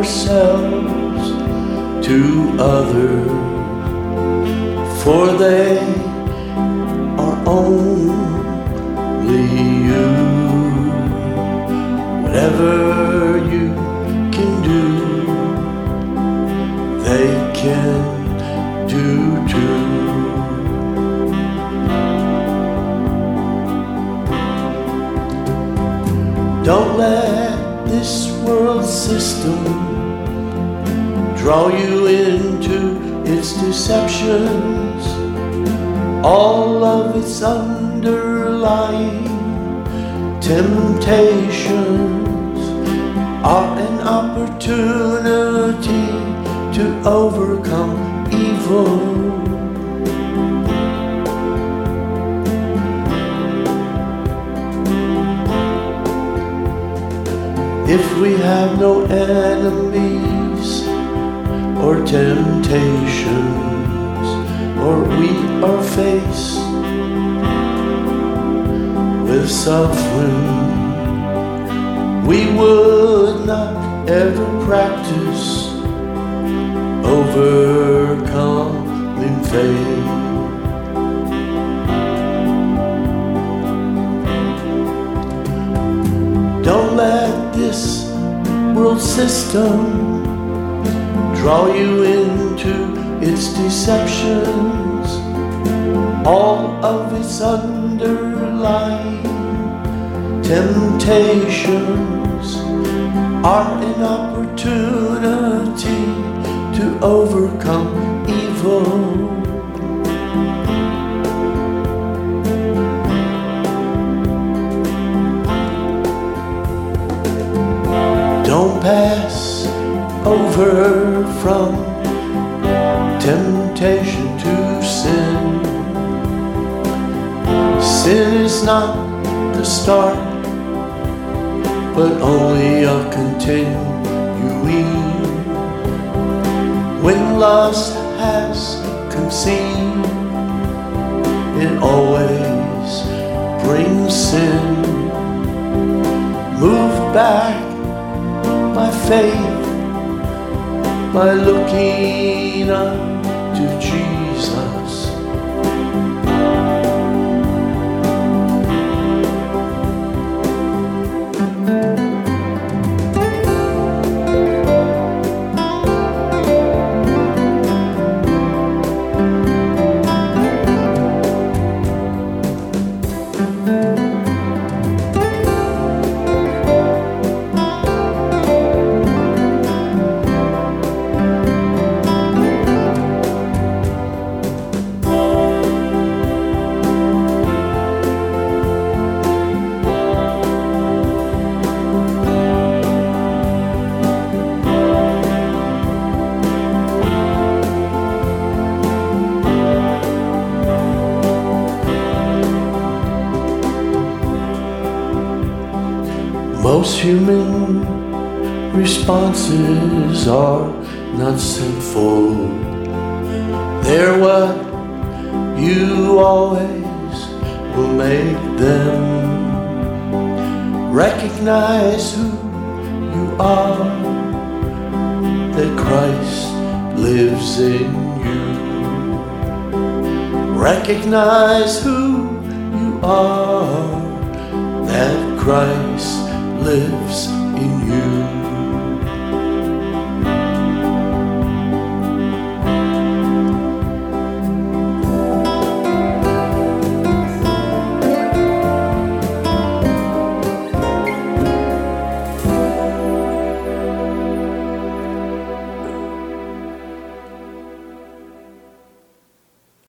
yourselves to others, for they are only you. Whatever you can do, they can do too. Don't let this world system draw you into its deceptions. All of its underlying temptations are an opportunity to overcome evil. If we have no enemies or temptations, or we are faced with suffering, we would not ever practice overcoming faith. Don't let this world system draw you into its deceptions. All of its underlying temptations are an opportunity to overcome evil. Don't pass over from temptation to sin. Sin is not the start, but only a continuing. When lust has conceived, it always brings sin. Move back by faith, by looking unto Jesus. Most human responses are not sinful. They're what you always will make them. Recognize who you are, that Christ lives in you. Recognize who you are, that Christ lives in you.